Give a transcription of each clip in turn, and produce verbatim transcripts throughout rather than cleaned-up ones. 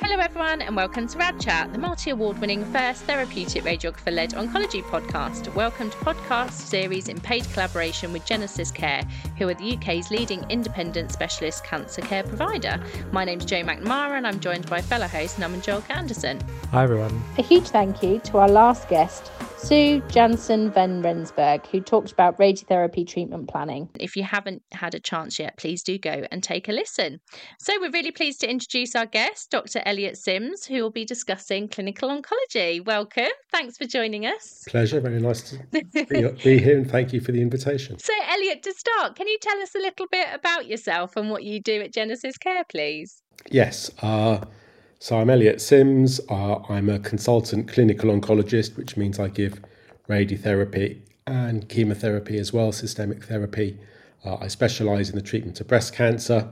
Hello everyone and welcome to Rad Chat, the multi-award winning first therapeutic radiographer-led oncology podcast. Welcome to podcast series in paid collaboration with Genesis Care, who are the U K's leading independent specialist cancer care provider. My name's Jo McNamara and I'm joined by fellow host Namanjol Anderson. Hi everyone. A huge thank you to our last guest, Sue Jansen van Rensburg, who talked about radiotherapy treatment planning. If you haven't had a chance yet, please do go and take a listen. So we're really pleased to introduce our guest, Doctor Elliot Sims, who will be discussing clinical oncology. Welcome. Thanks for joining us. Pleasure. Very nice to be, be here, and thank you for the invitation. So Elliot, to start, can you tell us a little bit about yourself and what you do at Genesis Care, please? Yes. Uh, so I'm Elliot Sims. Uh, I'm a consultant clinical oncologist, which means I give radiotherapy and chemotherapy as well, systemic therapy. Uh, I specialise in the treatment of breast cancer.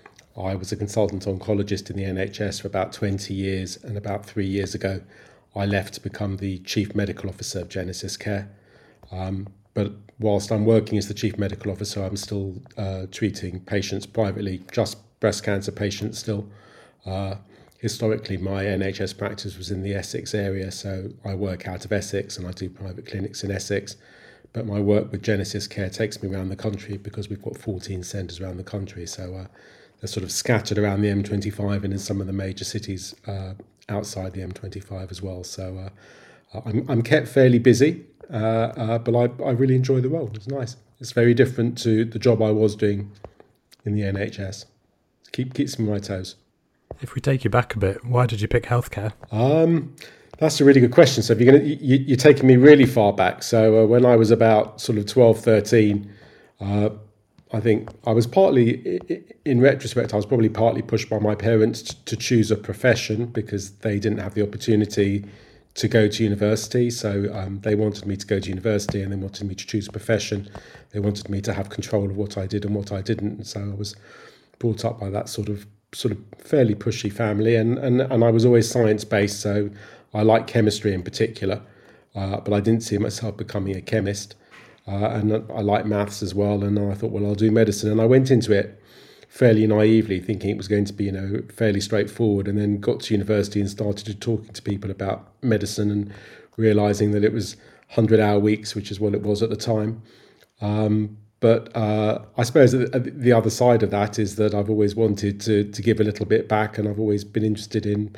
I was a consultant oncologist in the N H S for about twenty years, and about three years ago I left to become the Chief Medical Officer of Genesis Care. Um, but whilst I'm working as the Chief Medical Officer, I'm still uh, treating patients privately, just breast cancer patients still. Uh, historically, my N H S practice was in the Essex area, so I work out of Essex and I do private clinics in Essex. But my work with Genesis Care takes me around the country because we've got fourteen centres around the country. So uh, they're sort of scattered around the M twenty-five and in some of the major cities uh, outside the M twenty-five as well. So uh, I'm, I'm kept fairly busy, uh, uh, but I, I really enjoy the role. It's nice. It's very different to the job I was doing in the N H S. Keep keeps me on my toes. If we take you back a bit, why did you pick healthcare? Um, that's a really good question. So if you're going to, you, you're taking me really far back. So uh, when I was about sort of twelve, thirteen, uh, I think I was partly, in retrospect, I was probably partly pushed by my parents to choose a profession because they didn't have the opportunity to go to university. So um, they wanted me to go to university and they wanted me to choose a profession. They wanted me to have control of what I did and what I didn't. And so I was brought up by that sort of sort of fairly pushy family. And, and, and I was always science-based, so I like chemistry in particular, uh, but I didn't see myself becoming a chemist. Uh, and I like maths as well, and I thought, well, I'll do medicine. And I went into it fairly naively, thinking it was going to be, you know, fairly straightforward, and then got to university and started talking to people about medicine and realising that it was hundred-hour weeks, which is what it was at the time. Um, but uh, I suppose the other side of that is that I've always wanted to to give a little bit back, and I've always been interested in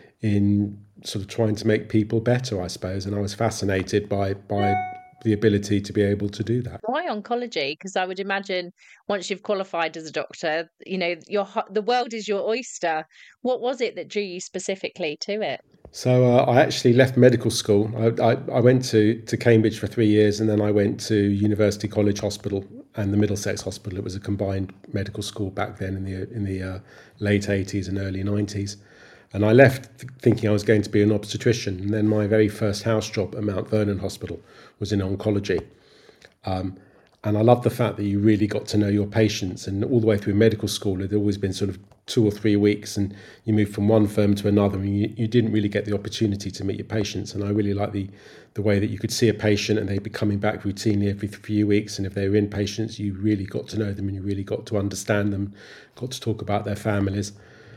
in sort of trying to make people better, I suppose. And I was fascinated by by the ability to be able to do that. Why oncology? Because I would imagine once you've qualified as a doctor, you know, your the world is your oyster. What was it that drew you specifically to it? So uh, I actually left medical school. I, I, I went to, to Cambridge for three years and then I went to University College Hospital and the Middlesex Hospital. It was a combined medical school back then in the in the uh, late eighties and early nineties. And I left th- thinking I was going to be an obstetrician. And then my very first house job at Mount Vernon Hospital was in oncology. Um, and I love the fact that you really got to know your patients. And all the way through medical school, it had always been sort of two or three weeks. And you moved from one firm to another and you, you didn't really get the opportunity to meet your patients. And I really like the, the way that you could see a patient and they'd be coming back routinely every few weeks. And if they were inpatients, you really got to know them and you really got to understand them, got to talk about their families.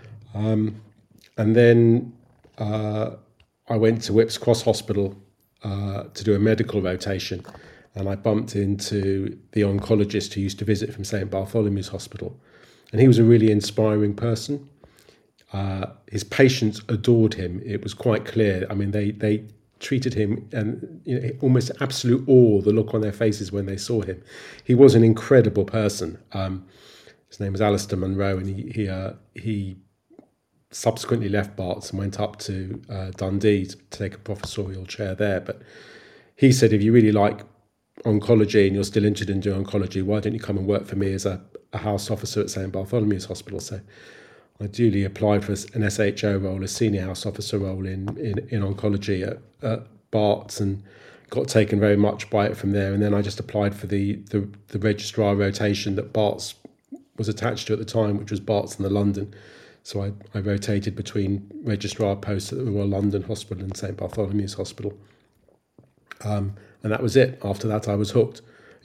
Um, And then uh, I went to Whipps Cross Hospital uh, to do a medical rotation, and I bumped into the oncologist who used to visit from Saint Bartholomew's Hospital. And he was a really inspiring person. Uh, his patients adored him. It was quite clear. I mean, they they treated him and you know, almost absolute awe, the look on their faces when they saw him. He was an incredible person. Um, his name was Alistair Munro, and he he uh, he subsequently left Barts and went up to uh, Dundee to take a professorial chair there. But he said, if you really like oncology and you're still interested in doing oncology, why don't you come and work for me as a, a house officer at Saint Bartholomew's Hospital? So I duly applied for an S H O role, a senior house officer role in, in, in oncology at, at Barts, and got taken very much by it from there. And then I just applied for the, the, the registrar rotation that Barts was attached to at the time, which was Barts and the London. So I, I rotated between registrar posts at the Royal London Hospital and Saint Bartholomew's Hospital. Um, and that was it. After that, I was hooked.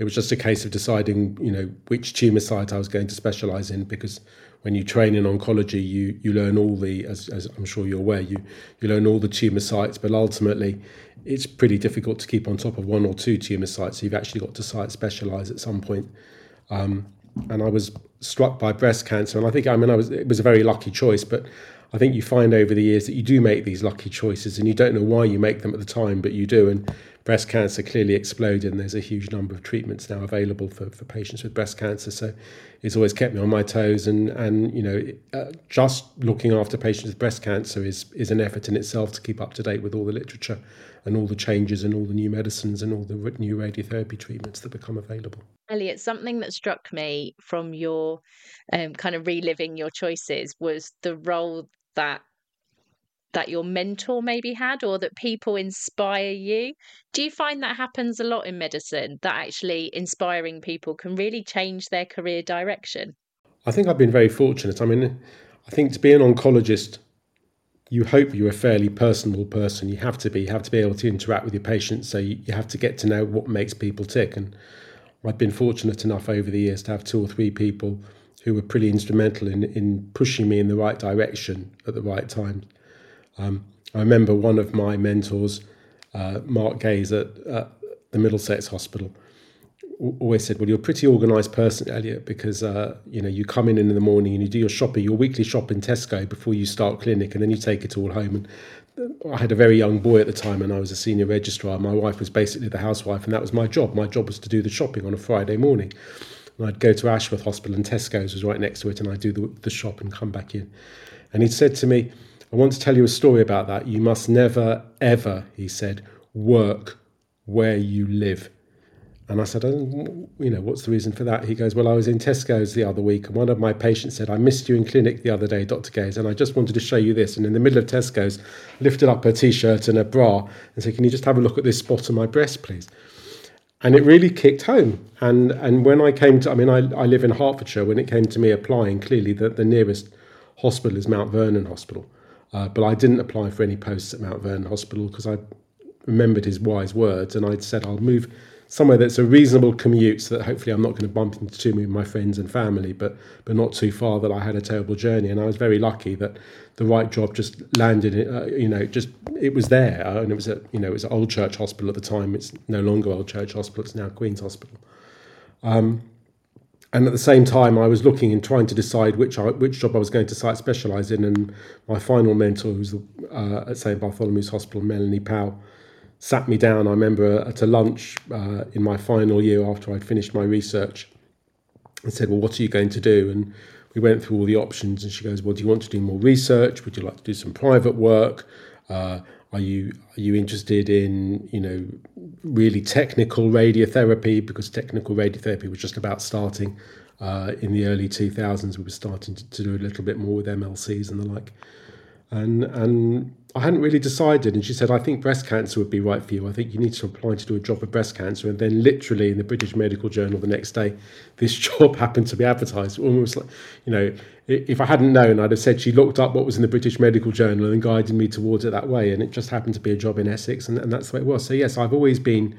it was just a case of deciding, you know, which tumour site I was going to specialise in, because when you train in oncology, you you learn all the, as, as I'm sure you're aware, you, you learn all the tumour sites, but ultimately it's pretty difficult to keep on top of one or two tumour sites. So you've actually got to site specialise at some point. Um, and I was struck by breast cancer, and I think, I mean, I was it was a very lucky choice, but I think you find over the years that you do make these lucky choices, and you don't know why you make them at the time, but you do. And breast cancer clearly exploded, and there's a huge number of treatments now available for, for patients with breast cancer. So it's always kept me on my toes, and and you know, uh, just looking after patients with breast cancer is is an effort in itself to keep up to date with all the literature and all the changes and all the new medicines and all the new radiotherapy treatments that become available. Elliot, something that struck me from your um, kind of reliving your choices was the role that that your mentor maybe had, or that people inspire you. Do you find that happens a lot in medicine, that actually inspiring people can really change their career direction? I think I've been very fortunate. I mean, I think to be an oncologist, you hope you're a fairly personable person. You have to be. You have to be able to interact with your patients, so you, you have to get to know what makes people tick. And I've been fortunate enough over the years to have two or three people who were pretty instrumental in, in pushing me in the right direction at the right time. Um, I remember one of my mentors, uh, Mark Gaze at, at the Middlesex Hospital, always said, well, you're a pretty organised person, Elliot, because uh, you know, you come in in the morning and you do your shopping, your weekly shop in Tesco before you start clinic, and then you take it all home. And I had a very young boy at the time, and I was a senior registrar. My wife was basically the housewife, and that was my job. My job was to do the shopping on a Friday morning. And I'd go to Ashworth Hospital, and Tesco's was right next to it, and I'd do the, the shop and come back in. And he said to me, I want to tell you a story about that. You must never, ever, he said, work where you live. And I said, oh, you know, what's the reason for that? He goes, well, I was in Tesco's the other week, and one of my patients said, I missed you in clinic the other day, Doctor Gaze, and I just wanted to show you this. And in the middle of Tesco's, lifted up her T-shirt and her bra and said, can you just have a look at this spot on my breast, please? And it really kicked home. And and when I came to, I mean, I, I live in Hertfordshire. When it came to me applying, clearly the, the nearest hospital is Mount Vernon Hospital. Uh, but I didn't apply for any posts at Mount Vernon Hospital because I remembered his wise words, and I'd said I'll move somewhere that's a reasonable commute so that hopefully I'm not going to bump into too many of my friends and family, but but not too far that I had a terrible journey. And I was very lucky that the right job just landed. Uh, you know, just it was there, uh, and it was at you know it was at Old Church Hospital at the time. It's no longer Old Church Hospital; it's now Queen's Hospital. Um, And at the same time, I was looking and trying to decide which I, which job I was going to site specialise in. And my final mentor, who's uh, at Saint Bartholomew's Hospital, Melanie Powell, sat me down. I remember at a lunch uh, in my final year after I'd finished my research, and said, well, what are you going to do? And we went through all the options. And she goes, well, do you want to do more research? Would you like to do some private work? Uh, Are you are you interested in, you know, really technical radiotherapy? Because technical radiotherapy was just about starting uh, in the early two thousands. We were starting to, to do a little bit more with M L Cs and the like. And and I hadn't really decided. And she said, I think breast cancer would be right for you. I think you need to apply to do a job with breast cancer. And then literally in the British Medical Journal the next day, this job happened to be advertised. Almost like, you know, if I hadn't known, I'd have said she looked up what was in the British Medical Journal and guided me towards it that way. And it just happened to be a job in Essex, and, and that's the way it was. So yes, I've always been,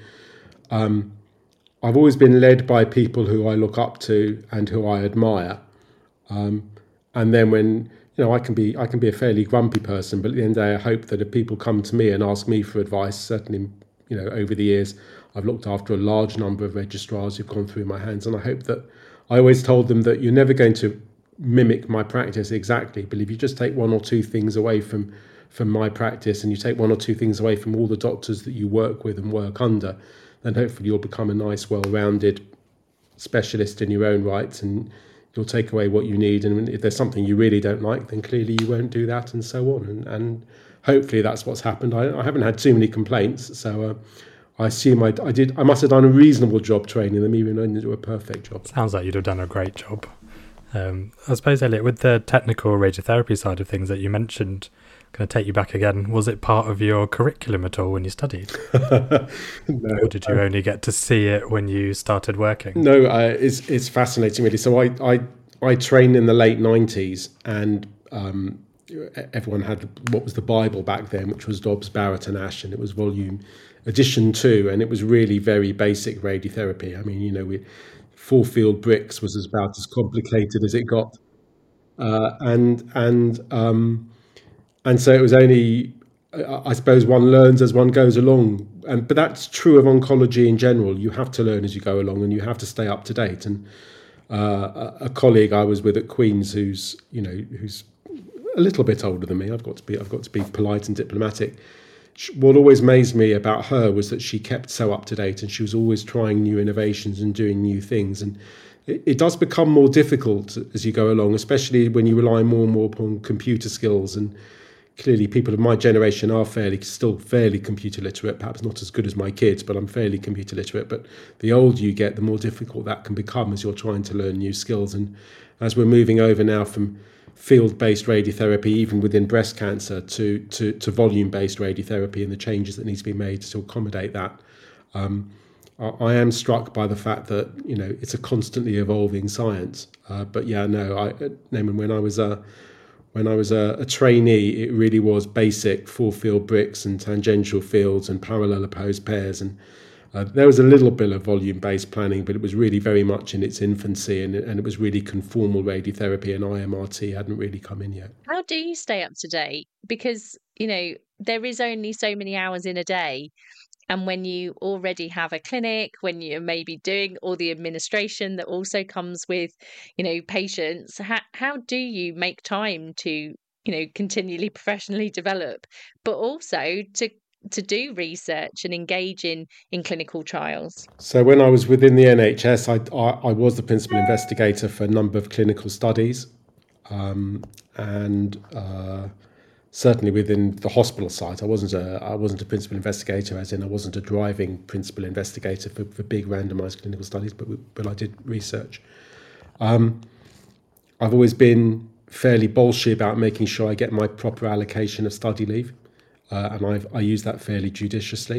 um, I've always been led by people who I look up to and who I admire. Um, and then when, you know, I can be, I can be a fairly grumpy person, but at the end of the day, I hope that if people come to me and ask me for advice, certainly, you know, over the years, I've looked after a large number of registrars who've gone through my hands. And I hope that I always told them that you're never going to mimic my practice exactly, but if you just take one or two things away from from my practice, and you take one or two things away from all the doctors that you work with and work under, then hopefully you'll become a nice, well-rounded specialist in your own right, and you'll take away what you need. And if there's something you really don't like, then clearly you won't do that, and so on. And, and hopefully that's what's happened. I, I haven't had too many complaints, so uh, I assume I, I did. I must have done a reasonable job training them, even though I didn't do a perfect job. Sounds like you'd have done a great job. Um, I suppose, Elliot, with the technical radiotherapy side of things that you mentioned, going to take you back again, was it part of your curriculum at all when you studied? No, or did you only get to see it when you started working? No, uh, it's it's fascinating, really. So I I, I trained in the late nineties, and um, everyone had what was the Bible back then, which was Dobbs, Barrett and Ash, and it was volume addition to, and it was really very basic radiotherapy. I mean, you know, we, full field bricks was about as complicated as it got, uh, and and um, and so it was only, I suppose, one learns as one goes along. And but that's true of oncology in general. You have to learn as you go along, and you have to stay up to date. And uh, a, a colleague I was with at Queen's, who's you know who's a little bit older than me. I've got to be I've got to be polite and diplomatic. What always amazed me about her was that she kept so up to date, and she was always trying new innovations and doing new things. And it, it does become more difficult as you go along, especially when you rely more and more upon computer skills. And clearly, people of my generation are fairly still fairly computer literate. Perhaps not as good as my kids, but I'm fairly computer literate. But the older you get, the more difficult that can become as you're trying to learn new skills. And as we're moving over now from field-based radiotherapy, even within breast cancer, to, to, to volume-based radiotherapy and the changes that need to be made to accommodate that. Um, I, I am struck by the fact that, you know, it's a constantly evolving science. Uh, but yeah, no, I, Naaman, when I was a, when I was a, a trainee, it really was basic full-field bricks and tangential fields and parallel opposed pairs. And Uh, there was a little bit of volume-based planning, but it was really very much in its infancy, and, and it was really conformal radiotherapy, and I M R T hadn't really come in yet. How do you stay up to date? Because, you know, there is only so many hours in a day. And when you already have a clinic, when you're maybe doing all the administration that also comes with, you know, patients, how, how do you make time to, you know, continually professionally develop, but also to to do research and engage in in clinical trials? So when I was within the N H S, I, I, I was the principal investigator for a number of clinical studies, um, and uh, certainly within the hospital site, I wasn't a I wasn't a principal investigator, as in I wasn't a driving principal investigator for, for big randomised clinical studies, but but I did research. Um, I've always been fairly bolshy about making sure I get my proper allocation of study leave. Uh, and I've, I use that fairly judiciously.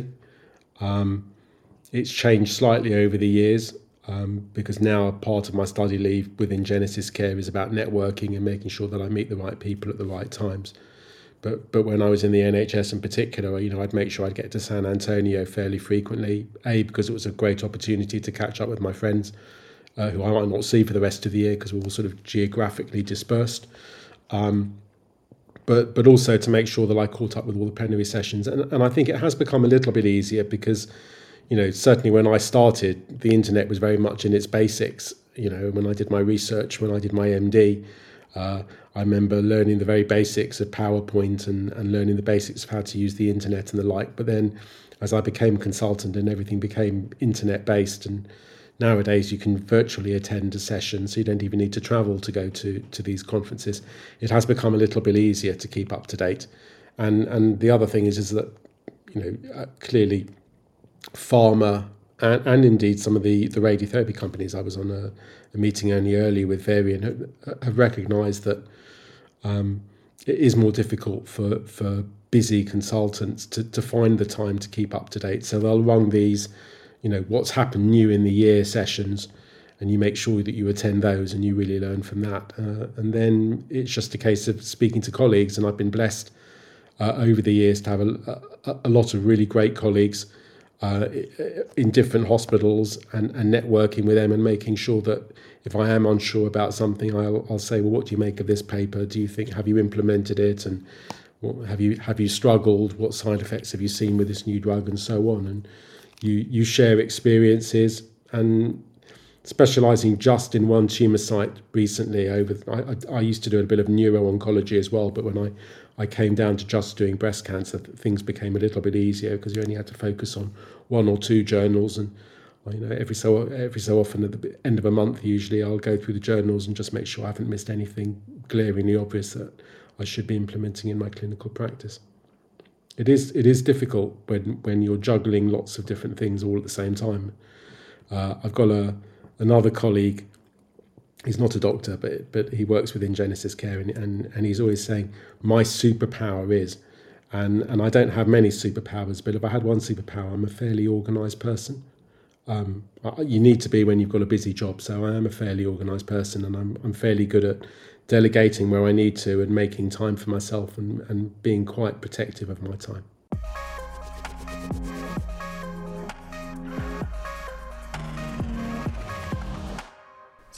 Um, it's changed slightly over the years um, because now part of my study leave within GenesisCare is about networking and making sure that I meet the right people at the right times. But but when I was in the N H S in particular, you know, I'd make sure I'd get to San Antonio fairly frequently. A, because it was a great opportunity to catch up with my friends uh, who I might not see for the rest of the year because we're all sort of geographically dispersed. Um, But but also to make sure that I caught up with all the plenary sessions. And, and I think it has become a little bit easier because, you know, certainly when I started, the internet was very much in its basics. You know, when I did my research, when I did my M D, uh, I remember learning the very basics of PowerPoint and, and learning the basics of how to use the internet and the like. But then as I became a consultant and everything became internet based, and nowadays you can virtually attend a session, so you don't even need to travel to go to, to these conferences. It has become a little bit easier to keep up to date. And and the other thing is, is that, you know, uh, clearly pharma and, and indeed some of the, the radiotherapy companies, I was on a, a meeting only earlier with Varian, have, have recognised that um, it is more difficult for, for busy consultants to, to find the time to keep up to date. So they'll run these, you know, what's happened new in the year sessions, and you make sure that you attend those and you really learn from that. Uh, and then it's just a case of speaking to colleagues, and I've been blessed uh, over the years to have a, a, a lot of really great colleagues uh, in different hospitals, and, and networking with them and making sure that if I am unsure about something, I'll, I'll say, well, what do you make of this paper? Do you think, have you implemented it? And what, have you have you struggled? What side effects have you seen with this new drug, and so on? And You you share experiences. And specialising just in one tumour site recently, over I, I, I used to do a bit of neuro-oncology as well, but when I, I came down to just doing breast cancer, things became a little bit easier because you only had to focus on one or two journals. And you know, every so every so often at the end of a month, usually I'll go through the journals and just make sure I haven't missed anything glaringly obvious that I should be implementing in my clinical practice. It is it is difficult when, when you're juggling lots of different things all at the same time. Uh, I've got a another colleague. He's not a doctor, but but he works within GenesisCare, and, and, and he's always saying, my superpower is, and, and I don't have many superpowers, but if I had one superpower, I'm a fairly organised person. Um, you need to be when you've got a busy job, so I am a fairly organised person, and I'm I'm fairly good at delegating where I need to and making time for myself, and, and being quite protective of my time.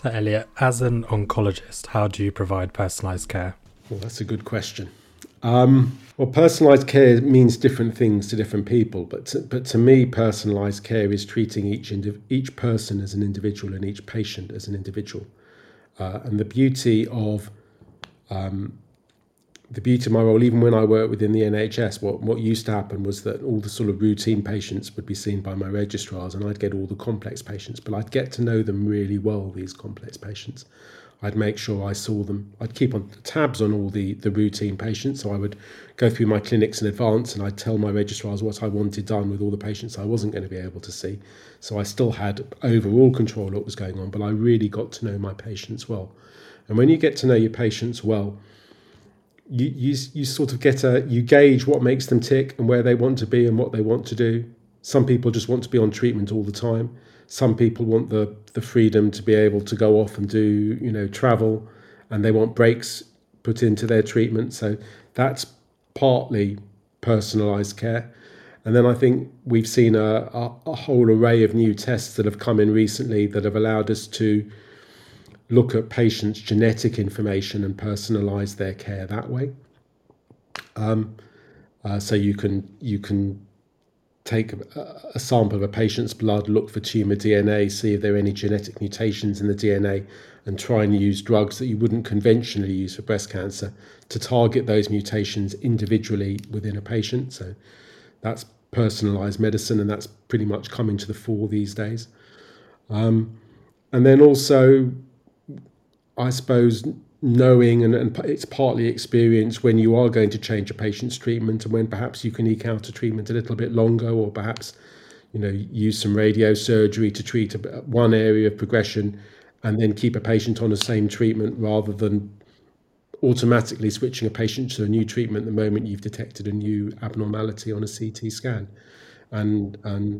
So Elliot, as an oncologist, how do you provide personalised care? Well, that's a good question. Um, well, personalised care means different things to different people, but to, but to me, personalised care is treating each indiv- each person as an individual and each patient as an individual. Uh, and the beauty of um, the beauty of my role, even when I worked within the N H S, what, what used to happen was that all the sort of routine patients would be seen by my registrars, and I'd get all the complex patients, but I'd get to know them really well, these complex patients. I'd make sure I saw them. I'd keep on tabs on all the, the routine patients, so I would go through my clinics in advance and I'd tell my registrars what I wanted done with all the patients I wasn't going to be able to see. So I still had overall control of what was going on, but I really got to know my patients well. And when you get to know your patients well, You, you you sort of get a you gauge what makes them tick and where they want to be and what they want to do. Some people just want to be on treatment all the time. Some people want the the freedom to be able to go off and do, you know, travel, and they want breaks put into their treatment. So that's partly personalized care. And then I think we've seen a, a, a whole array of new tests that have come in recently that have allowed us to look at patients' genetic information and personalise their care that way. Um, uh, so you can you can take a, a sample of a patient's blood, look for tumour D N A, see if there are any genetic mutations in the D N A, and try and use drugs that you wouldn't conventionally use for breast cancer to target those mutations individually within a patient. So that's personalised medicine, and that's pretty much coming to the fore these days. Um, and then also, I suppose, knowing, and, and it's partly experience, when you are going to change a patient's treatment and when perhaps you can eke out a treatment a little bit longer, or perhaps, you know, use some radiosurgery to treat a, one area of progression and then keep a patient on the same treatment rather than automatically switching a patient to a new treatment the moment you've detected a new abnormality on a C T scan. And, and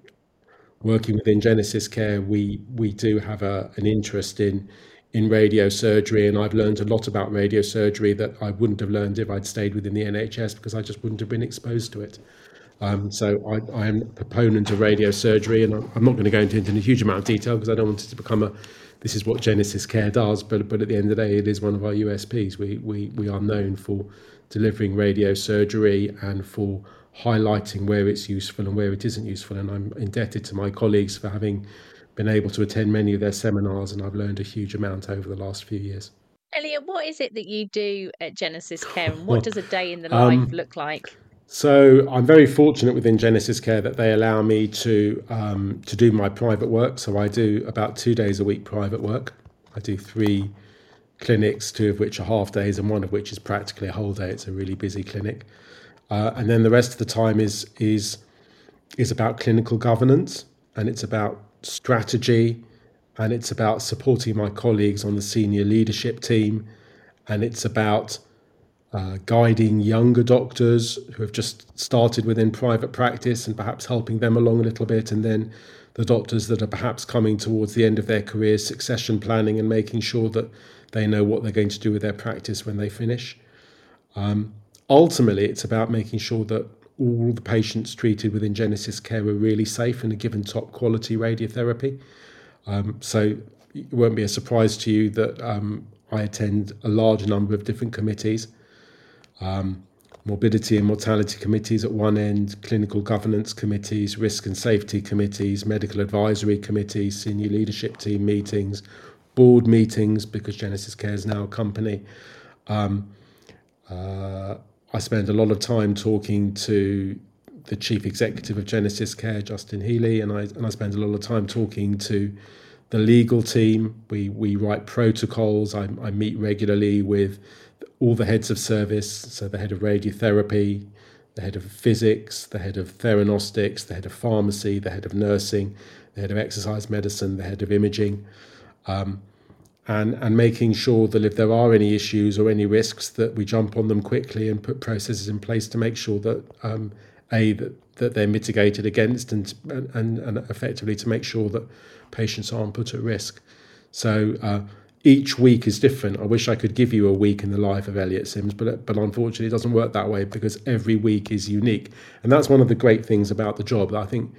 working within GenesisCare, we we do have a, an interest in in radiosurgery, and I've learned a lot about radiosurgery that I wouldn't have learned if I'd stayed within the N H S, because I just wouldn't have been exposed to it. Um, so I, I am a proponent of radiosurgery, and I'm, I'm not going to go into, into a huge amount of detail because I don't want it to become a, this is what GenesisCare does, but but at the end of the day, it is one of our U S Ps. We we we are known for delivering radiosurgery and for highlighting where it's useful and where it isn't useful, and I'm indebted to my colleagues for having been able to attend many of their seminars, and I've learned a huge amount over the last few years. Elliot, what is it that you do at GenesisCare, and what does a day in the life um, look like? So I'm very fortunate within GenesisCare that they allow me to um, to do my private work. So I do about two days a week private work. I do three clinics, two of which are half days and one of which is practically a whole day. It's a really busy clinic. Uh, and then the rest of the time is is is about clinical governance, and it's about strategy, and it's about supporting my colleagues on the senior leadership team, and it's about uh, guiding younger doctors who have just started within private practice and perhaps helping them along a little bit, and then the doctors that are perhaps coming towards the end of their career, succession planning and making sure that they know what they're going to do with their practice when they finish. Um, ultimately, it's about making sure that all the patients treated within GenesisCare are really safe and are given top quality radiotherapy. Um, so it won't be a surprise to you that um, I attend a large number of different committees. Um, morbidity and mortality committees at one end, clinical governance committees, risk and safety committees, medical advisory committees, senior leadership team meetings, board meetings, because GenesisCare is now a company. Um, uh, I spend a lot of time talking to the chief executive of GenesisCare, Justin Healy, and I and I spend a lot of time talking to the legal team. We we write protocols. I, I meet regularly with all the heads of service, so the head of radiotherapy, the head of physics, the head of theranostics, the head of pharmacy, the head of nursing, the head of exercise medicine, the head of imaging. Um, And, and making sure that if there are any issues or any risks, that we jump on them quickly and put processes in place to make sure that um, a that, that they're mitigated against, and, and and effectively to make sure that patients aren't put at risk. So uh, each week is different. I wish I could give you a week in the life of Elliot Sims, but but unfortunately it doesn't work that way, because every week is unique. And that's one of the great things about the job. I think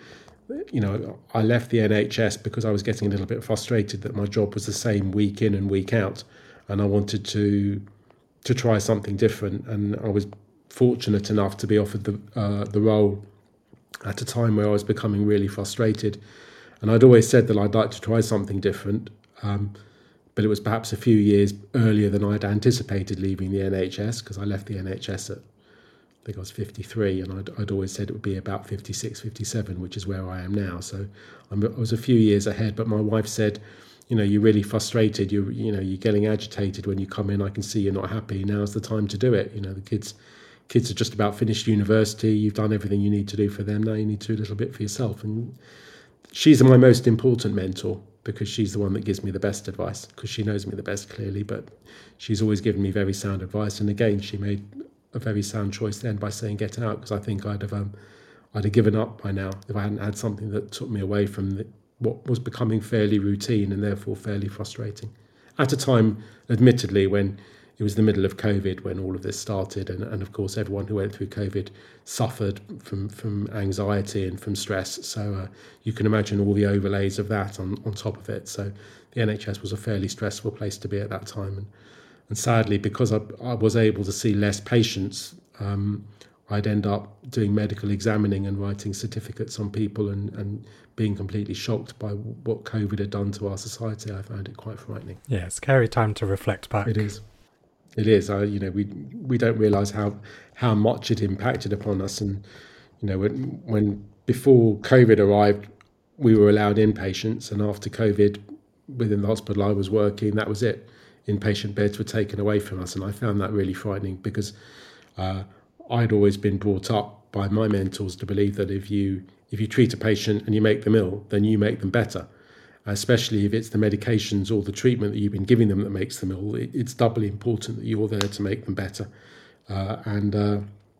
you know, I left the N H S because I was getting a little bit frustrated that my job was the same week in and week out, and I wanted to to try something different. And I was fortunate enough to be offered the uh, the role at a time where I was becoming really frustrated. And I'd always said that I'd like to try something different, um, but it was perhaps a few years earlier than I'd anticipated leaving the N H S, because I left the N H S at, I think I was fifty-three, and I'd, I'd always said it would be about fifty-six, fifty-seven, which is where I am now. So I'm, I was a few years ahead, but my wife said, you know, you're really frustrated, you're, you know, you're getting agitated when you come in, I can see you're not happy, now's the time to do it. You know, the kids kids are just about finished university, you've done everything you need to do for them, now you need to do a little bit for yourself. And she's my most important mentor, because she's the one that gives me the best advice, because she knows me the best, clearly, but she's always given me very sound advice. And again, she made a very sound choice then by saying get out, because I think I'd have um, I'd have given up by now if I hadn't had something that took me away from the, what was becoming fairly routine and therefore fairly frustrating. At a time, admittedly, when it was the middle of COVID when all of this started, and, and of course everyone who went through COVID suffered from, from anxiety and from stress. So uh, you can imagine all the overlays of that on, on top of it. So the N H S was a fairly stressful place to be at that time. And, and sadly, because I, I was able to see less patients, um, I'd end up doing medical examining and writing certificates on people and, and being completely shocked by what COVID had done to our society. I found it quite frightening. Yeah, scary time to reflect back. It is. It is. I, you know, we we don't realise how how much it impacted upon us. And you know, when when before COVID arrived, we were allowed inpatients, and after COVID, within the hospital I was working, that was it. Inpatient beds were taken away from us, and I found that really frightening, because uh, I'd always been brought up by my mentors to believe that if you if you treat a patient and you make them ill, then you make them better. Especially if it's the medications or the treatment that you've been giving them that makes them ill, it's doubly important that you're there to make them better. Uh, and uh,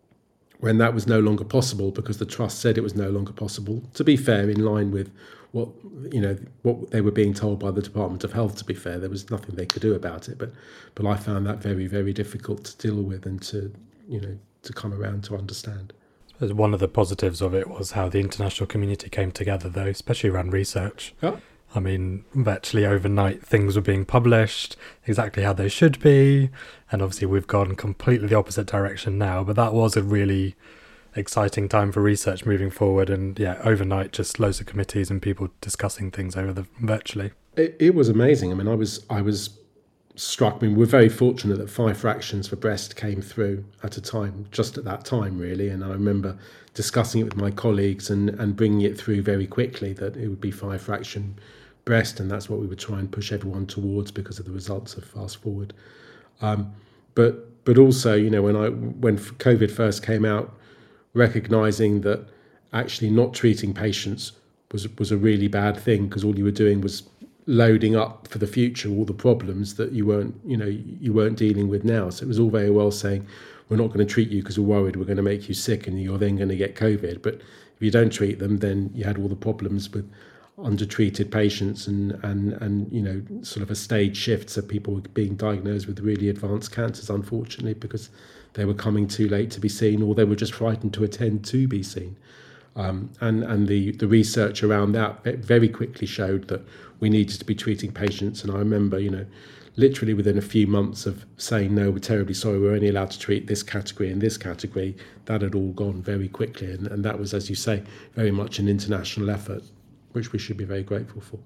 when that was no longer possible, because the trust said it was no longer possible, to be fair, in line with what you know what they were being told by the Department of Health, to be fair, there was nothing they could do about it. But but I found that very, very difficult to deal with and to you know to come around to understand. One of the positives of it was how the international community came together, though, especially around research. Yeah. I mean, virtually overnight, things were being published exactly how they should be. And obviously, we've gone completely the opposite direction now. But that was a really exciting time for research moving forward. And yeah, overnight, just loads of committees and people discussing things over the virtually. It, it was amazing. I mean, I was I was struck. I mean, we're very fortunate that five fractions for breast came through at a time, just at that time, really. And I remember discussing it with my colleagues and, and bringing it through very quickly, that it would be five fraction breast, and that's what we would try and push everyone towards because of the results of Fast Forward. Um, but but also, you know, when I when COVID first came out, recognizing that actually not treating patients was was a really bad thing, because all you were doing was loading up for the future all the problems that you weren't you know you weren't dealing with now. So it was all very well saying, we're not going to treat you because we're worried we're going to make you sick and you're then going to get COVID. But if you don't treat them, then you had all the problems with undertreated patients and and and you know sort of a stage shift, so people were being diagnosed with really advanced cancers, unfortunately, because they were coming too late to be seen, or they were just frightened to attend to be seen. Um, and and the the research around that very quickly showed that we needed to be treating patients. And I remember, you know, literally within a few months of saying, no, we're terribly sorry, we're only allowed to treat this category and this category, that had all gone very quickly. And, and that was, as you say, very much an international effort, which we should be very grateful for.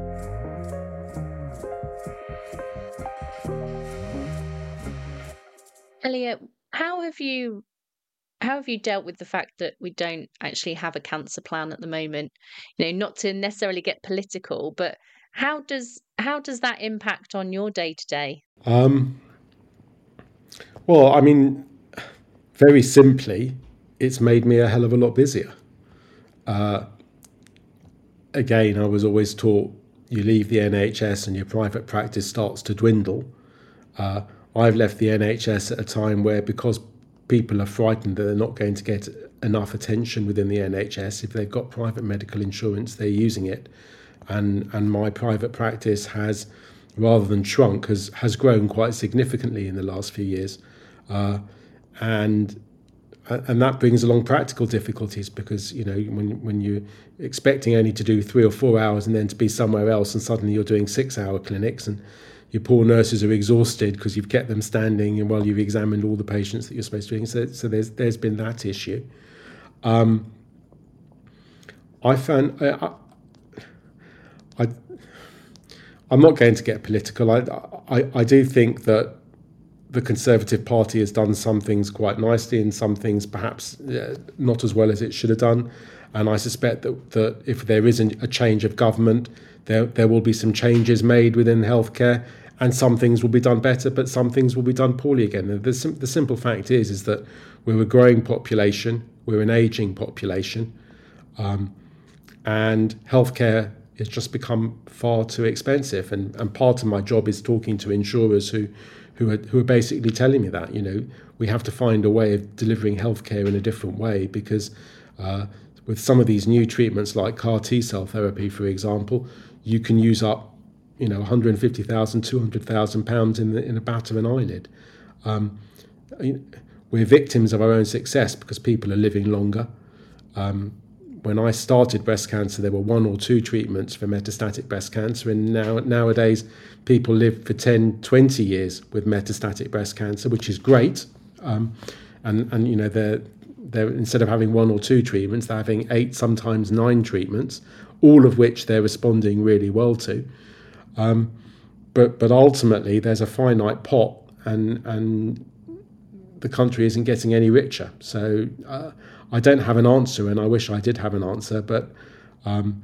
Elliot, how have you how have you dealt with the fact that we don't actually have a cancer plan at the moment? You know, not to necessarily get political, but how does how does that impact on your day to day? Um, well, I mean, very simply, it's made me a hell of a lot busier. Uh, again, I was always taught you leave the N H S and your private practice starts to dwindle. Uh, I've left the N H S at a time where, because people are frightened that they're not going to get enough attention within the N H S, if they've got private medical insurance, they're using it. And and my private practice has, rather than shrunk, has, has grown quite significantly in the last few years. Uh, and and that brings along practical difficulties because, you know, when when you're expecting only to do three or four hours and then to be somewhere else and suddenly you're doing six-hour clinics and your poor nurses are exhausted because you've kept them standing and while you've examined all the patients that you're supposed to do. So, so there's there's been that issue. Um, I found I, I I'm not going to get political. I I, I do think that the Conservative Party has done some things quite nicely and some things perhaps uh, not as well as it should have done. And I suspect that, that if there isn't a change of government, there there will be some changes made within healthcare and some things will be done better, but some things will be done poorly again. The, the, the simple fact is, is that we're a growing population, we're an ageing population, um, and healthcare has just become far too expensive. And, and part of my job is talking to insurers who who are, who are basically telling me that, you know, we have to find a way of delivering healthcare in a different way because uh, with some of these new treatments like C A R T-cell therapy, for example, you can use up, you know, one hundred fifty thousand, two hundred thousand pounds in the, in a bat of an eyelid. Um, we're victims of our own success because people are living longer. Um, when I started breast cancer, there were one or two treatments for metastatic breast cancer, and now nowadays people live for ten, twenty years with metastatic breast cancer, which is great. Um, and, and, you know, they're, they're, instead of having one or two treatments, they're having eight, sometimes nine treatments, all of which they're responding really well to. Um, but but ultimately, there's a finite pot, and and the country isn't getting any richer. So uh, I don't have an answer, and I wish I did have an answer, but um,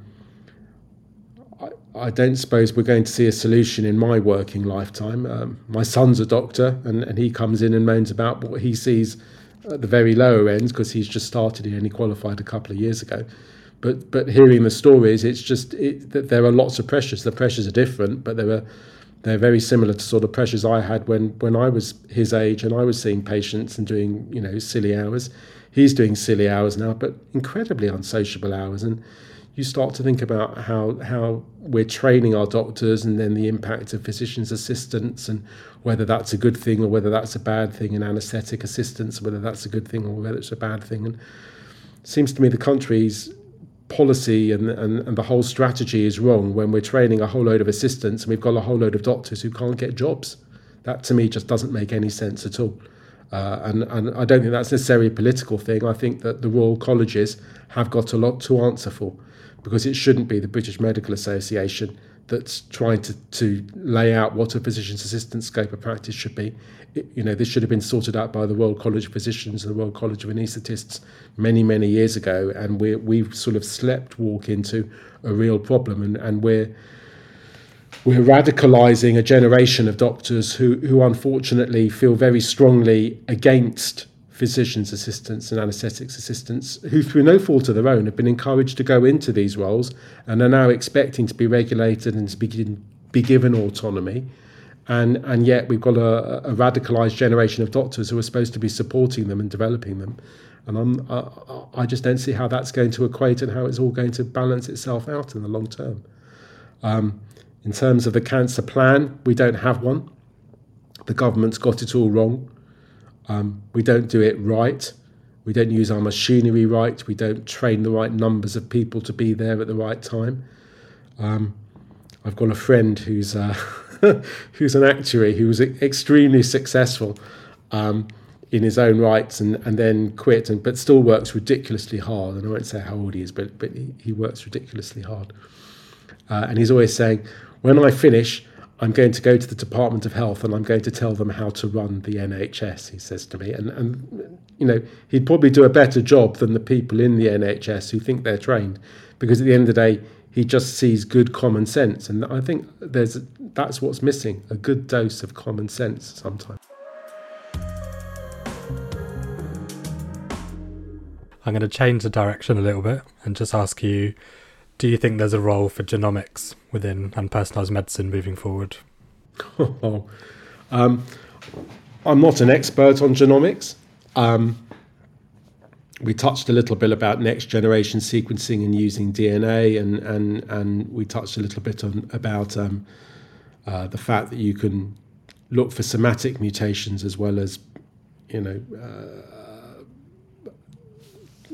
I, I don't suppose we're going to see a solution in my working lifetime. Um, my son's a doctor, and, and he comes in and moans about what he sees at the very lower ends because he's just started, he only qualified a couple of years ago. But but hearing the stories, it's just it, that there are lots of pressures. The pressures are different, but there are they're very similar to sort of pressures I had when when I was his age and I was seeing patients and doing, you know, silly hours. He's doing silly hours now, but incredibly unsociable hours. And you start to think about how how we're training our doctors and then the impact of physicians' assistants and whether that's a good thing or whether that's a bad thing, and anaesthetic assistants, whether that's a good thing or whether it's a bad thing. And it seems to me the country's policy and, and, and the whole strategy is wrong when we're training a whole load of assistants and we've got a whole load of doctors who can't get jobs. That to me just doesn't make any sense at all. Uh, and, and I don't think that's necessarily a political thing. I think that the Royal Colleges have got a lot to answer for, because it shouldn't be the British Medical Association that's trying to, to lay out what a physician's assistant scope of practice should be. It, you know, this should have been sorted out by the Royal College of Physicians and the Royal College of Anaesthetists many, many years ago, and we're, we've sort of slept walk into a real problem, and, and we're we're radicalising a generation of doctors who, who unfortunately feel very strongly against physicians' assistants and anaesthetics assistants, who through no fault of their own have been encouraged to go into these roles and are now expecting to be regulated and to be, be given autonomy. And and yet we've got a, a radicalised generation of doctors who are supposed to be supporting them and developing them. And I'm, I, I just don't see how that's going to equate and how it's all going to balance itself out in the long term. Um, in terms of the cancer plan, we don't have one. The government's got it all wrong. Um, we don't do it right. We don't use our machinery right. We don't train the right numbers of people to be there at the right time. Um, I've got a friend who's uh, who's an actuary who was extremely successful um, in his own rights, and, and then quit, and but still works ridiculously hard. And I won't say how old he is, but but he, he works ridiculously hard. Uh, and he's always saying, when I finish, I'm going to go to the Department of Health and I'm going to tell them how to run the N H S, he says to me. And, and you know, he'd probably do a better job than the people in the N H S who think they're trained, because at the end of the day, he just sees good common sense. And I think there's that's what's missing, a good dose of common sense sometimes. I'm going to change the direction a little bit and just ask you, do you think there's a role for genomics within and personalised medicine moving forward? um, I'm not an expert on genomics. Um, we touched a little bit about next generation sequencing and using D N A, and and, and we touched a little bit on about um, uh, the fact that you can look for somatic mutations as well as, you know, uh,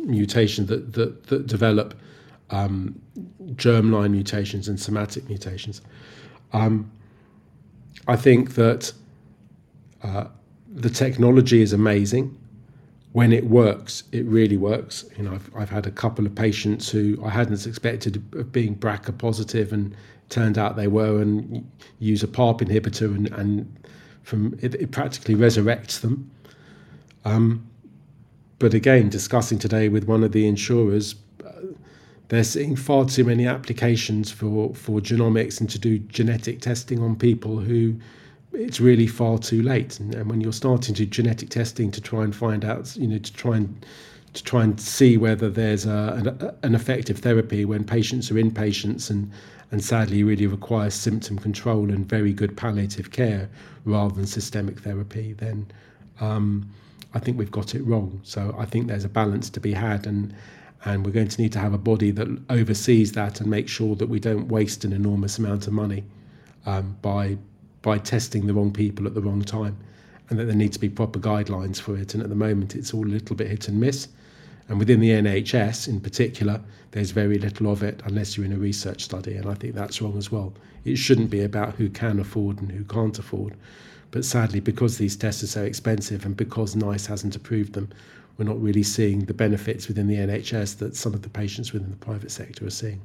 mutations that, that, that develop um, germline mutations and somatic mutations. Um, I think that uh, the technology is amazing. When it works, it really works. You know, I've, I've had a couple of patients who I hadn't expected of being B R C A positive, and turned out they were, and use a PARP inhibitor, and, and from it, it practically resurrects them. Um, but again, discussing today with one of the insurers, uh, they're seeing far too many applications for, for genomics and to do genetic testing on people who it's really far too late. And, and when you're starting to do genetic testing to try and find out, you know, to try and to try and see whether there's a, an, an effective therapy when patients are inpatients and and sadly really requires symptom control and very good palliative care rather than systemic therapy, then um, I think we've got it wrong. So I think there's a balance to be had, and and we're going to need to have a body that oversees that and make sure that we don't waste an enormous amount of money um, by by testing the wrong people at the wrong time, and that there need to be proper guidelines for it. And at the moment, it's all a little bit hit and miss. And within the N H S in particular, there's very little of it unless you're in a research study. And I think that's wrong as well. It shouldn't be about who can afford and who can't afford. But sadly, because these tests are so expensive and because NICE hasn't approved them, we're not really seeing the benefits within the N H S that some of the patients within the private sector are seeing.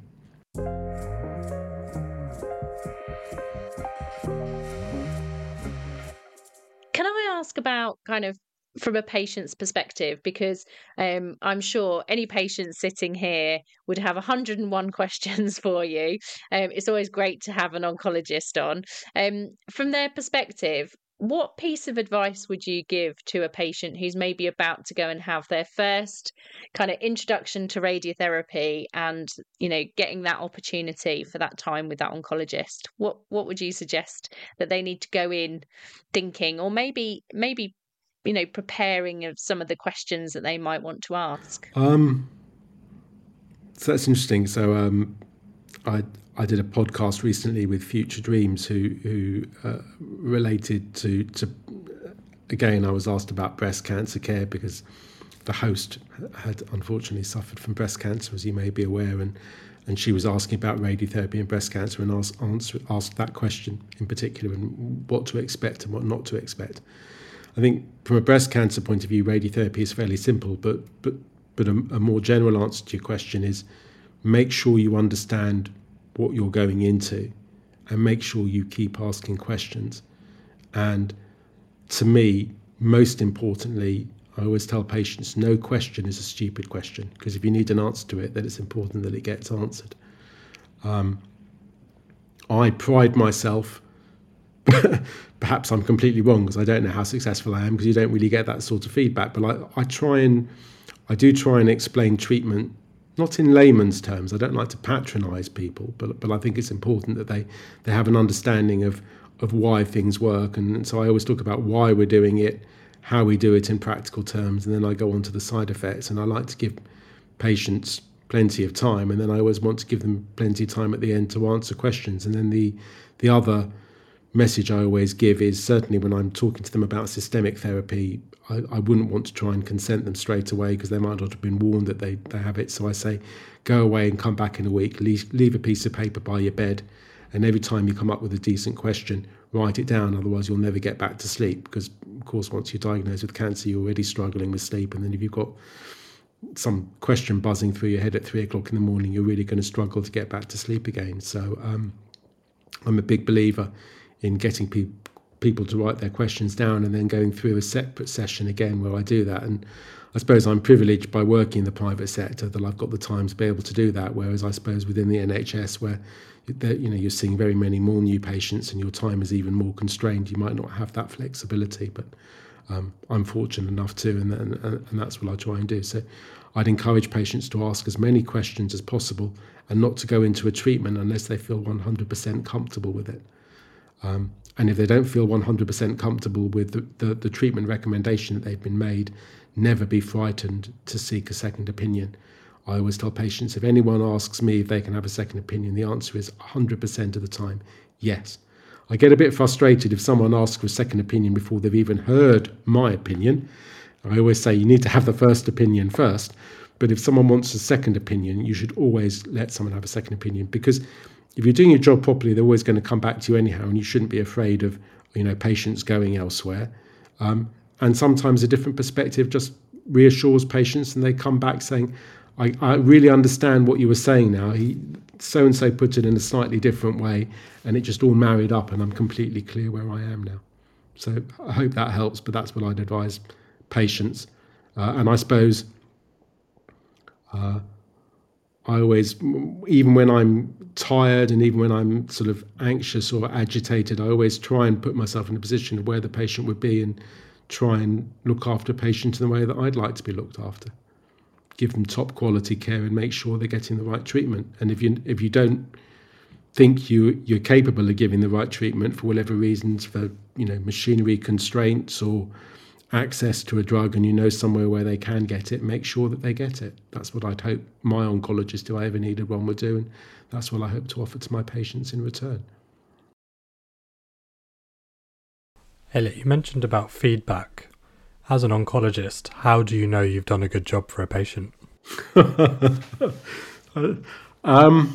Can I ask about kind of from a patient's perspective, because um, I'm sure any patient sitting here would have one hundred and one questions for you. Um, it's always great to have an oncologist on. Um, from their perspective, what piece of advice would you give to a patient who's maybe about to go and have their first kind of introduction to radiotherapy and, you know, getting that opportunity for that time with that oncologist? What what would you suggest that they need to go in thinking, or maybe maybe you know, preparing of some of the questions that they might want to ask? Um, so that's interesting. So um, I I did a podcast recently with Future Dreams, who who uh, related to to again. I was asked about breast cancer care because the host had unfortunately suffered from breast cancer, as you may be aware, and and she was asking about radiotherapy and breast cancer, and asked answer, asked that question in particular, and what to expect and what not to expect. I think from a breast cancer point of view, radiotherapy is fairly simple, but but but a, a more general answer to your question is make sure you understand what you're going into and make sure you keep asking questions. And to me, most importantly, I always tell patients no question is a stupid question, because if you need an answer to it, then it's important that it gets answered. Um, I pride myself perhaps I'm completely wrong because I don't know how successful I am, because you don't really get that sort of feedback. But I, I try and I do try and explain treatment, not in layman's terms. I don't like to patronize people, but but I think it's important that they, they have an understanding of, of why things work. And so I always talk about why we're doing it, how we do it in practical terms, and then I go on to the side effects. And I like to give patients plenty of time, and then I always want to give them plenty of time at the end to answer questions. And then the the other message I always give is, certainly when I'm talking to them about systemic therapy, I, I wouldn't want to try and consent them straight away, because they might not have been warned that they, they have it. So I say, go away and come back in a week, leave, leave a piece of paper by your bed, and every time you come up with a decent question, write it down, otherwise you'll never get back to sleep, because of course once you're diagnosed with cancer, you're already struggling with sleep, and then if you've got some question buzzing through your head at three o'clock in the morning, you're really going to struggle to get back to sleep again. So um, I'm a big believer in getting pe- people to write their questions down and then going through a separate session again where I do that. And I suppose I'm privileged by working in the private sector that I've got the time to be able to do that, whereas I suppose within the N H S, where you know you're seeing very many more new patients and your time is even more constrained, you might not have that flexibility. But um, I'm fortunate enough to, and, and, and that's what I try and do. So I'd encourage patients to ask as many questions as possible and not to go into a treatment unless they feel one hundred percent comfortable with it. Um, and if they don't feel one hundred percent comfortable with the, the, the treatment recommendation that they've been made, never be frightened to seek a second opinion. I always tell patients, if anyone asks me if they can have a second opinion, the answer is one hundred percent of the time, yes. I get a bit frustrated if someone asks for a second opinion before they've even heard my opinion. I always say you need to have the first opinion first. but if someone wants a second opinion, you should always let someone have a second opinion, because if you're doing your job properly, they're always going to come back to you anyhow, and you shouldn't be afraid of, you know, patients going elsewhere. Um, and sometimes a different perspective just reassures patients, and they come back saying, I, I really understand what you were saying now. He so-and-so put it in a slightly different way, and it just all married up, and I'm completely clear where I am now. So I hope that helps, but that's what I'd advise patients. Uh, and I suppose uh, I always, even when I'm tired and even when I'm sort of anxious or agitated, I always try and put myself in a position of where the patient would be and try and look after a patient in the way that I'd like to be looked after. Give them top quality care and make sure they're getting the right treatment. And if you if you don't think you you're capable of giving the right treatment for whatever reasons, for you know machinery constraints or access to a drug, and you know somewhere where they can get it, make sure that they get it. That's what I'd hope my oncologist, who I ever needed one, would do, and that's what I hope to offer to my patients in return. Elliot, you mentioned about feedback. As an oncologist, how do you know you've done a good job for a patient? um,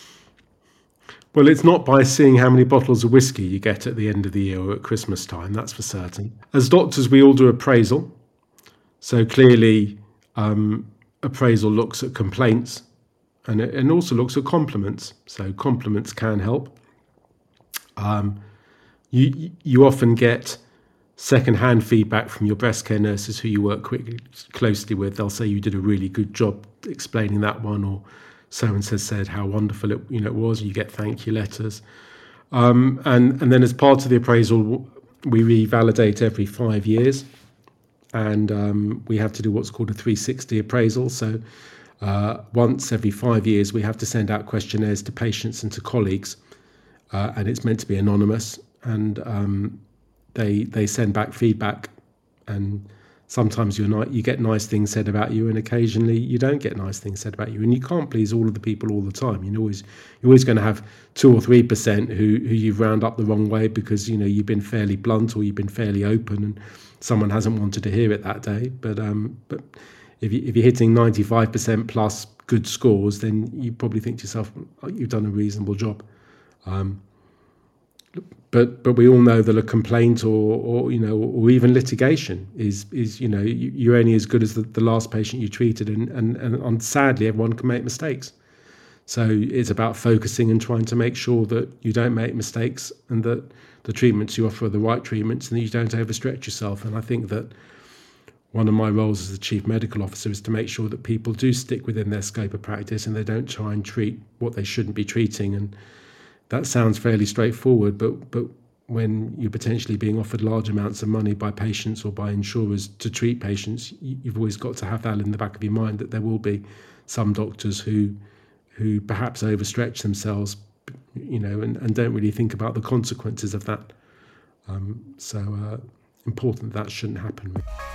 well, it's not by seeing how many bottles of whiskey you get at the end of the year or at Christmas time, that's for certain. As doctors, we all do appraisal. So clearly, um, appraisal looks at complaints and, and also looks at compliments. So compliments can help. Um, you, you often get second-hand feedback from your breast care nurses who you work quickly, closely with. They'll say you did a really good job explaining that one, or so-and-so said how wonderful it, you know, it was. You get thank you letters. Um, and, and then as part of the appraisal, we revalidate every five years. And um, we have to do what's called a three sixty appraisal. So uh, once every five years, we have to send out questionnaires to patients and to colleagues. Uh, and it's meant to be anonymous. And um, They they send back feedback, and sometimes you're not, you get nice things said about you, and occasionally you don't get nice things said about you. And you can't please all of the people all the time. You're always you're always going to have two or three percent who who you've round up the wrong way because you know you've been fairly blunt or you've been fairly open, and someone hasn't wanted to hear it that day. But um but if you if you're hitting ninety-five percent plus good scores, then you probably think to yourself, oh, you've done a reasonable job. Um, But but we all know that a complaint or, or you know or even litigation is is you know you're only as good as the, the last patient you treated, and, and and sadly everyone can make mistakes. So it's about focusing and trying to make sure that you don't make mistakes, and that the treatments you offer are the right treatments, and that you don't overstretch yourself. And I think that one of my roles as the chief medical officer is to make sure that people do stick within their scope of practice and they don't try and treat what they shouldn't be treating. And that sounds fairly straightforward, but but when you're potentially being offered large amounts of money by patients or by insurers to treat patients, you've always got to have that in the back of your mind, that there will be some doctors who who perhaps overstretch themselves, you know, and, and don't really think about the consequences of that. Um, so uh, important that shouldn't happen.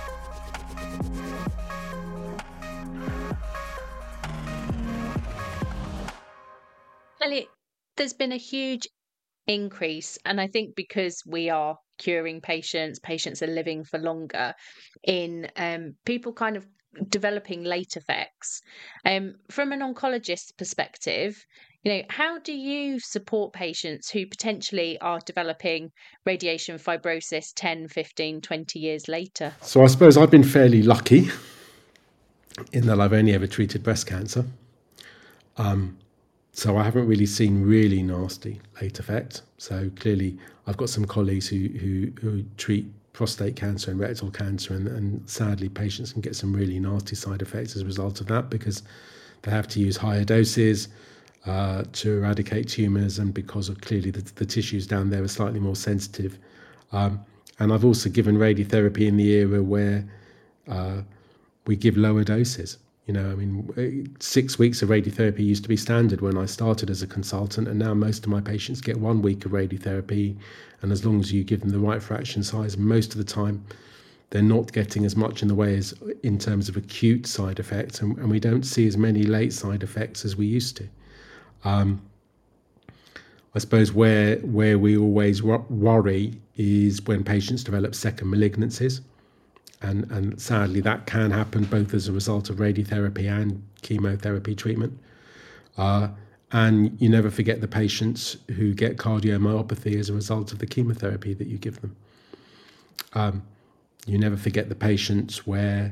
Elliot, there's been a huge increase, and I think because we are curing patients, patients are living for longer, in um, people kind of developing late effects. Um, from an oncologist's perspective, you know, how do you support patients who potentially are developing radiation fibrosis ten, fifteen, twenty years later? So I suppose I've been fairly lucky in that I've only ever treated breast cancer. Um, So I haven't really seen really nasty late effects. So clearly I've got some colleagues who who, who treat prostate cancer and rectal cancer, and, and sadly patients can get some really nasty side effects as a result of that, because they have to use higher doses uh, to eradicate tumours, and because of clearly the, the tissues down there are slightly more sensitive. Um, and I've also given radiotherapy in the era where uh, we give lower doses. You know, I mean, six weeks of radiotherapy used to be standard when I started as a consultant, and now most of my patients get one week of radiotherapy. And as long as you give them the right fraction size, most of the time they're not getting as much in the way as in terms of acute side effects, and, and we don't see as many late side effects as we used to. Um, I suppose where where we always worry is when patients develop second malignancies. And, and sadly, that can happen both as a result of radiotherapy and chemotherapy treatment. Uh, and you never forget the patients who get cardiomyopathy as a result of the chemotherapy that you give them. Um, you never forget the patients where,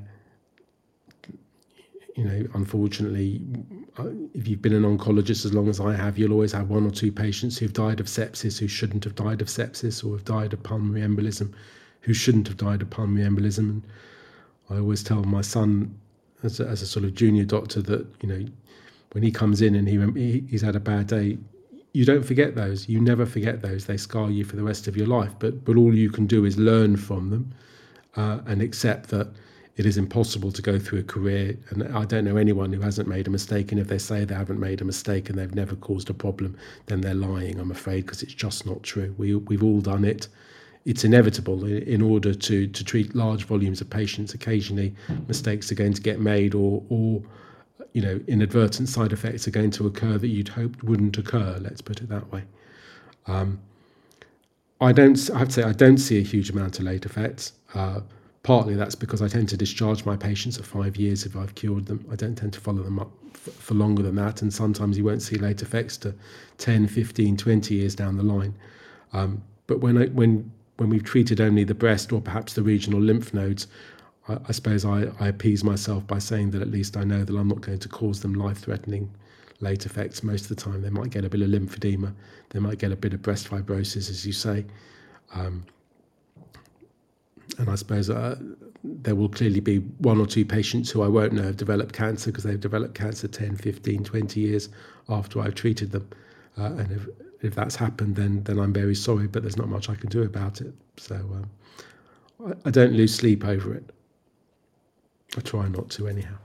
you know, unfortunately, if you've been an oncologist as long as I have, you'll always have one or two patients who've died of sepsis who shouldn't have died of sepsis, or have died of pulmonary embolism who shouldn't have died of pulmonary embolism. And I always tell my son, as a, as a sort of junior doctor, that, you know, when he comes in and he he's had a bad day, you don't forget those. You never forget those. They scar you for the rest of your life. But but all you can do is learn from them uh, and accept that it is impossible to go through a career. And I don't know anyone who hasn't made a mistake. And if they say they haven't made a mistake and they've never caused a problem, then they're lying, I'm afraid, because it's just not true. We we've all done it. It's inevitable. In order to to treat large volumes of patients, occasionally mistakes are going to get made, or or you know, inadvertent side effects are going to occur that you'd hoped wouldn't occur. Let's put it that way. Um, I don't. I have to say, I don't see a huge amount of late effects. Uh, partly that's because I tend to discharge my patients at five years if I've cured them. I don't tend to follow them up f- for longer than that, and sometimes you won't see late effects to ten, fifteen, twenty years down the line. Um, but when I, when when we've treated only the breast or perhaps the regional lymph nodes, I, I suppose I, I appease myself by saying that at least I know that I'm not going to cause them life-threatening late effects. Most of the time they might get a bit of lymphedema, they might get a bit of breast fibrosis, as you say. Um, and I suppose uh, there will clearly be one or two patients who I won't know have developed cancer because they've developed cancer ten, fifteen, twenty years after I've treated them. Uh, and if, if that's happened, then then I'm very sorry, but there's not much I can do about it. So um, I, I don't lose sleep over it. I try not to anyhow.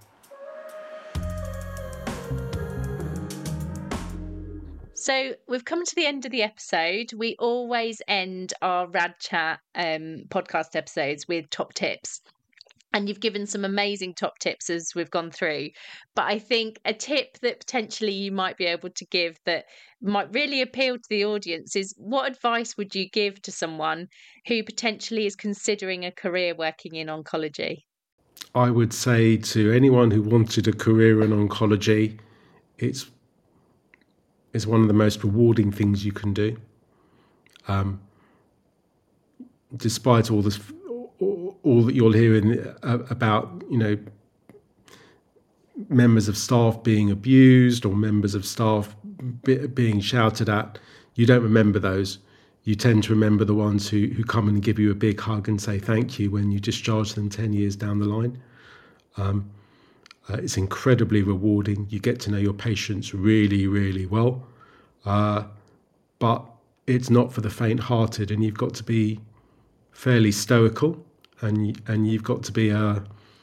So we've come to the end of the episode. We always end our Rad Chat um, podcast episodes with top tips. And you've given some amazing top tips as we've gone through. But I think a tip that potentially you might be able to give that might really appeal to the audience is, what advice would you give to someone who potentially is considering a career working in oncology? I would say to anyone who wanted a career in oncology, it's it's one of the most rewarding things you can do. Um, despite all this, all, all that you'll hear in, uh, about, you know, members of staff being abused or members of staff be, being shouted at, you don't remember those. You tend to remember the ones who, who come and give you a big hug and say thank you when you discharge them ten years down the line. Um, uh, it's incredibly rewarding. You get to know your patients really, really well. Uh, but it's not for the faint-hearted, and you've got to be fairly stoical, and and you've got to be a,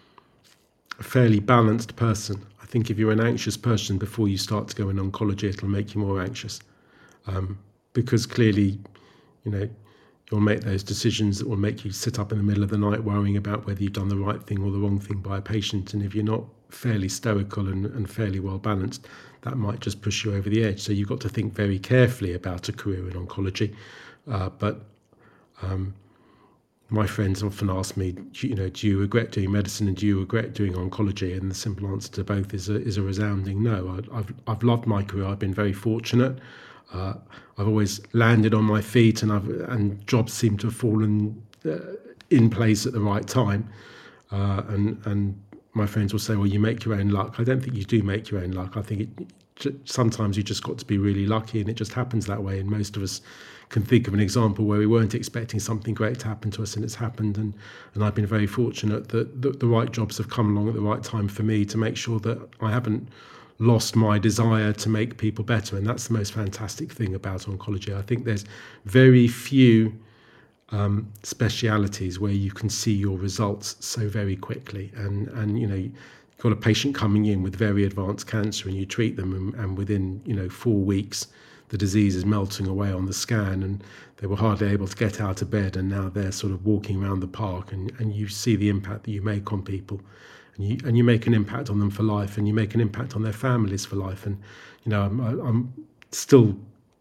a fairly balanced person. I think if you're an anxious person before you start to go in oncology, it'll make you more anxious, um, because clearly, you know, you'll make those decisions that will make you sit up in the middle of the night worrying about whether you've done the right thing or the wrong thing by a patient. And if you're not fairly stoical and, and fairly well balanced, that might just push you over the edge. So you've got to think very carefully about a career in oncology. Uh, but um, my friends often ask me, you know, do you regret doing medicine and do you regret doing oncology? And the simple answer to both is a, is a resounding no. I, I've I've loved my career. I've been very fortunate. Uh, I've always landed on my feet, and I've and jobs seem to have fallen uh, in place at the right time. Uh, and and my friends will say, "Well, you make your own luck." I don't think you do make your own luck. I think it, sometimes you just got to be really lucky, and it just happens that way. And most of us can think of an example where we weren't expecting something great to happen to us, and it's happened. And and I've been very fortunate that the, the right jobs have come along at the right time for me to make sure that I haven't lost my desire to make people better. And that's the most fantastic thing about oncology. I think there's very few um, specialities where you can see your results so very quickly. And, and you know, you've got a patient coming in with very advanced cancer and you treat them, and, and within, you know, four weeks, the disease is melting away on the scan, and they were hardly able to get out of bed, and now they're sort of walking around the park, and, and you see the impact that you make on people. And you, and you make an impact on them for life, and you make an impact on their families for life. And, you know, I'm, I'm still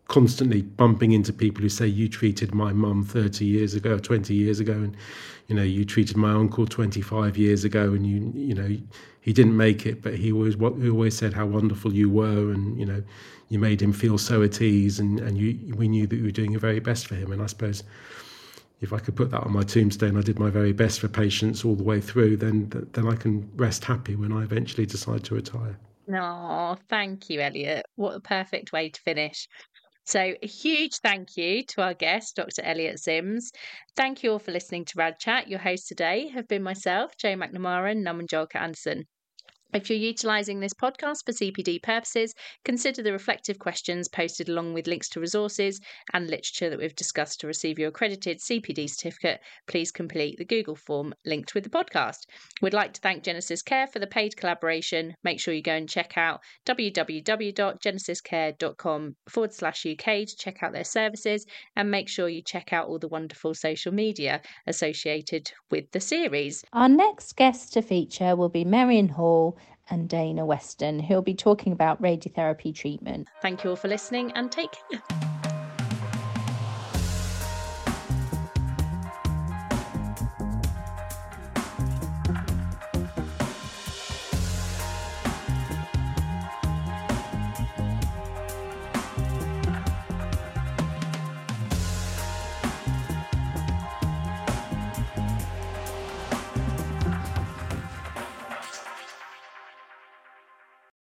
constantly bumping into people who say, you treated my mum thirty years ago, twenty years ago, and you know, you treated my uncle twenty-five years ago, and you you know, he didn't make it, but he always he always said how wonderful you were, and you know, you made him feel so at ease, and and you we knew that you were doing your very best for him. And I suppose if I could put that on my tombstone, I did my very best for patients all the way through, then then I can rest happy when I eventually decide to retire. Oh, thank you, Elliot. What a perfect way to finish. So a huge thank you to our guest, Doctor Elliot Sims. Thank you all for listening to Rad Chat. Your hosts today have been myself, Jo McNamara, and Namanjolka Anderson. If you're utilising this podcast for C P D purposes, consider the reflective questions posted along with links to resources and literature that we've discussed to receive your accredited C P D certificate. Please complete the Google form linked with the podcast. We'd like to thank Genesis Care for the paid collaboration. Make sure you go and check out www.genesiscare.com forward slash UK to check out their services, and make sure you check out all the wonderful social media associated with the series. Our next guest to feature will be Marion Hall and Dana Weston, who'll be talking about radiotherapy treatment. Thank you all for listening, and take care.